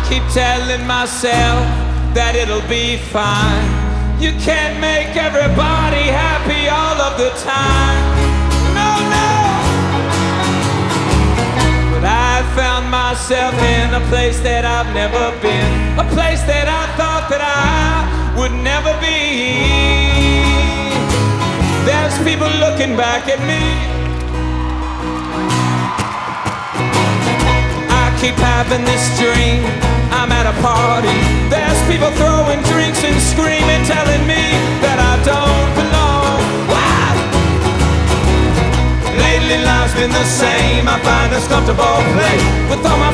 keep telling myself that it'll be fine. You can't make everybody happy all of the time. No, no. But I found myself in a place that I've never been, a place that I thought that I would never be. There's people looking back at me. I keep having this dream, I'm at a party. There's people throwing drinks and screaming, telling me that I don't belong. Why? Lately life's been the same, I find this comfortable place with all my